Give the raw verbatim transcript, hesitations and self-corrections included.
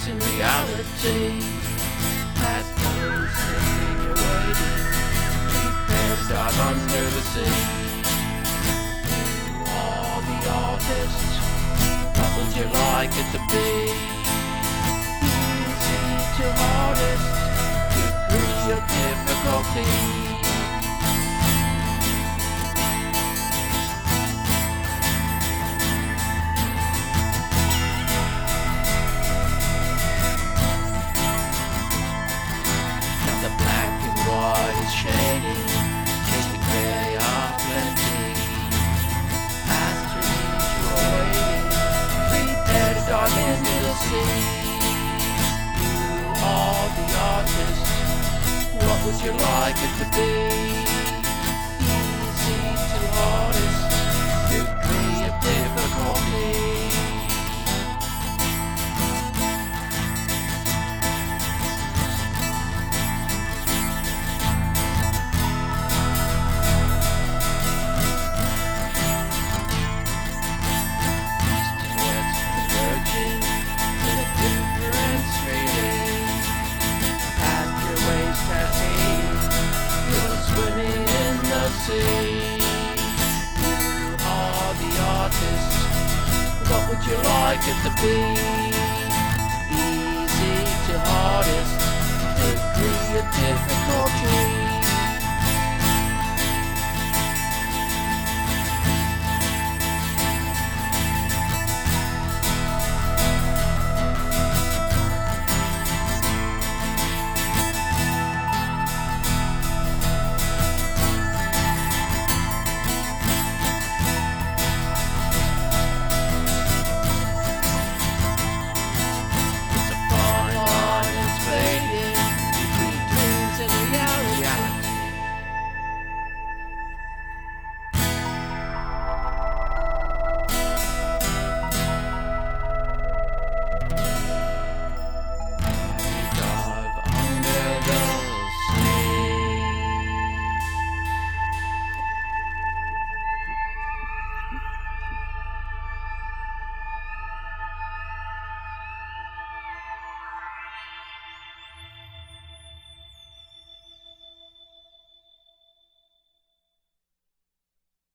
in reality. As those sitting and waiting, prepare to dive under the sea. You are the artist, what would you like it to be? Easy to hardest, degree of difficulty. Shading, chasing grey of plenty. Pastures are waiting, prepare to dive into the sea. You are the artist, what would you like it to be? Easy to hardest, degree of difficulty. You are the artist, what would you like it to be? Easy to hardest, degree of difficulty.